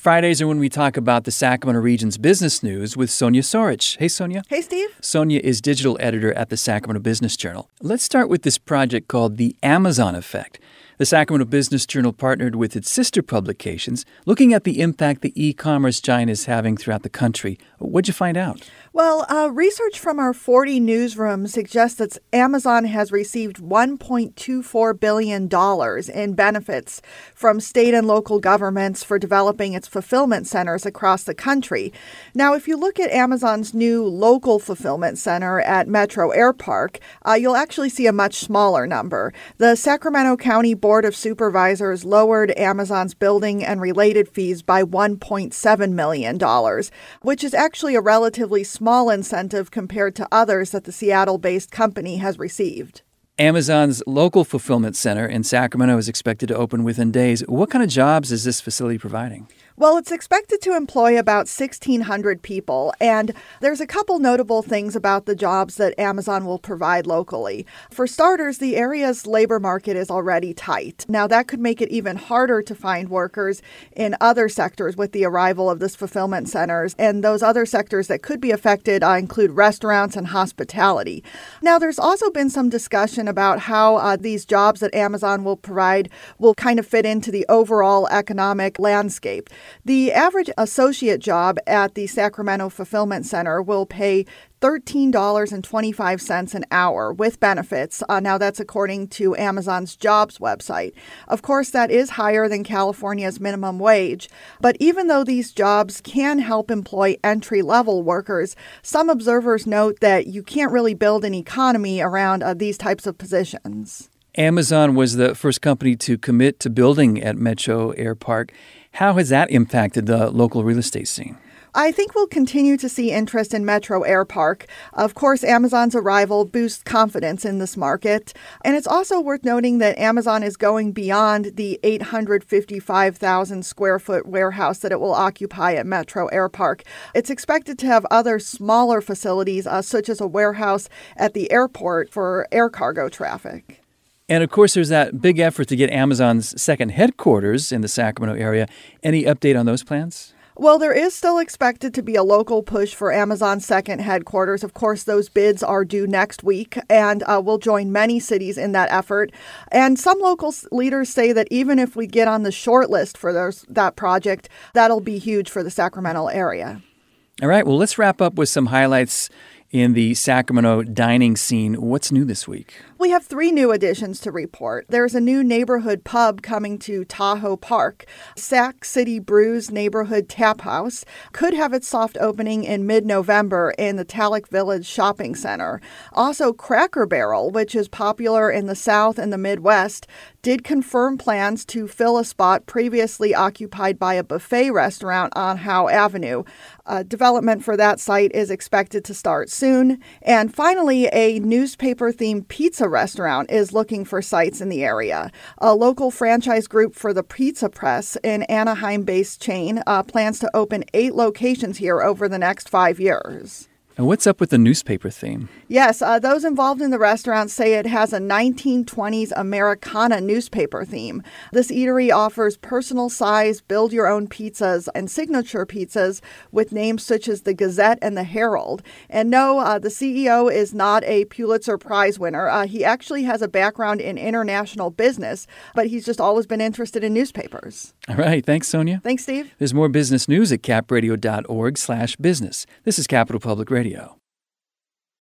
Fridays are when we talk about the Sacramento region's business news with Sonia Sorich. Hey, Sonia. Hey, Steve. Sonia is digital editor at the Sacramento Business Journal. Let's start with this project called The Amazon Effect. The Sacramento Business Journal partnered with its sister publications, looking at the impact the e-commerce giant is having throughout the country. What'd you find out? Well, research from our 40 newsrooms suggests that Amazon has received $1.24 billion in benefits from state and local governments for developing its fulfillment centers across the country. Now, if you look at Amazon's new local fulfillment center at Metro Air Park, you'll actually see a much smaller number. The Sacramento County Board of Supervisors lowered Amazon's building and related fees by $1.7 million, which is actually a relatively small incentive compared to others that the Seattle-based company has received. Amazon's local fulfillment center in Sacramento is expected to open within days. What kind of jobs is this facility providing? Well, it's expected to employ about 1,600 people, and there's a couple notable things about the jobs that Amazon will provide locally. For starters, the area's labor market is already tight. Now, that could make it even harder to find workers in other sectors with the arrival of this fulfillment centers, and those other sectors that could be affected include restaurants and hospitality. Now, there's also been some discussion about how these jobs that Amazon will provide will kind of fit into the overall economic landscape. The average associate job at the Sacramento Fulfillment Center will pay $13.25 an hour with benefits. Now, that's according to Amazon's jobs website. Of course, that is higher than California's minimum wage. But even though these jobs can help employ entry-level workers, some observers note that you can't really build an economy around these types of positions. Amazon was the first company to commit to building at Metro Air Park. How has that impacted the local real estate scene? I think we'll continue to see interest in Metro Air Park. Of course, Amazon's arrival boosts confidence in this market. And it's also worth noting that Amazon is going beyond the 855,000 square foot warehouse that it will occupy at Metro Air Park. It's expected to have other smaller facilities, such as a warehouse at the airport for air cargo traffic. And, of course, there's that big effort to get Amazon's second headquarters in the Sacramento area. Any update on those plans? Well, there is still expected to be a local push for Amazon's second headquarters. Of course, those bids are due next week, and we'll join many cities in that effort. And some local leaders say that even if we get on the short list for that project, that'll be huge for the Sacramento area. All right, well, let's wrap up with some highlights in the Sacramento dining scene. What's new this week? We have 3 new additions to report. There's a new neighborhood pub coming to Tahoe Park. Sac City Brews Neighborhood Tap House could have its soft opening in mid-November in the Talek Village Shopping Center. Also, Cracker Barrel, which is popular in the South and the Midwest, did confirm plans to fill a spot previously occupied by a buffet restaurant on Howe Avenue. Development for that site is expected to start soon. And finally, a newspaper-themed pizza restaurant is looking for sites in the area. A local franchise group for the Pizza Press, an Anaheim-based chain, plans to open 8 locations here over the next 5 years. And what's up with the newspaper theme? Yes, those involved in the restaurant say it has a 1920s Americana newspaper theme. This eatery offers personal-size, build-your-own pizzas and signature pizzas with names such as the Gazette and the Herald. And no, the CEO is not a Pulitzer Prize winner. He actually has a background in international business, but he's just always been interested in newspapers. All right. Thanks, Sonia. Thanks, Steve. There's more business news at capradio.org/business. This is Capital Public Radio.